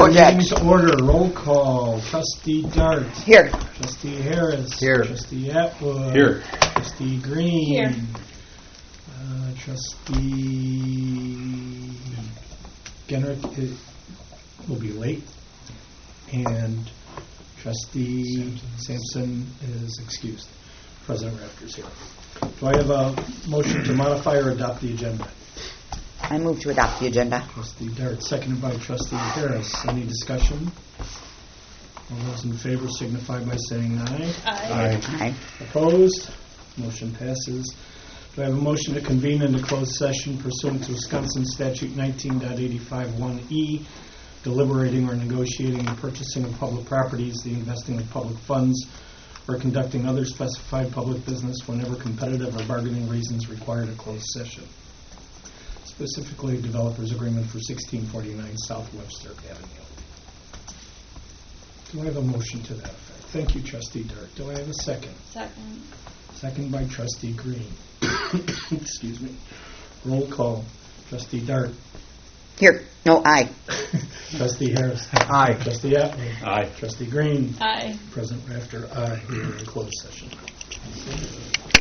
Wojak. Meeting to order. Roll call. Trustee Dart. Here. Trustee Harris. Here. Trustee Atwood. Here. Trustee Green. Here. Trustee Genrich will be late. And Trustee Sampson is excused. President Rafter's here. Do I have a motion to modify or adopt the agenda? I move to adopt the agenda. Trustee Dart, seconded by Trustee Harris. Any discussion? All those in favor signify by saying aye. Aye. Aye. Opposed? Motion passes. Do I have a motion to convene into closed session pursuant to Wisconsin Statute 19.851E, deliberating or negotiating the purchasing of public properties, the investing of public funds, or conducting other specified public business whenever competitive or bargaining reasons require a closed session. Specifically, developers agreement for 1649 South Webster Avenue. Do I have a motion to that effect? Thank you, Trustee Dart. Do I have a second? Second. Second by Trustee Green. Excuse me. Roll call. Trustee Dart. Here. No, aye. Trustee Harris. Aye. Trustee Atwood. Aye. Trustee Green. Aye. President Rafter, aye. We are in closed session.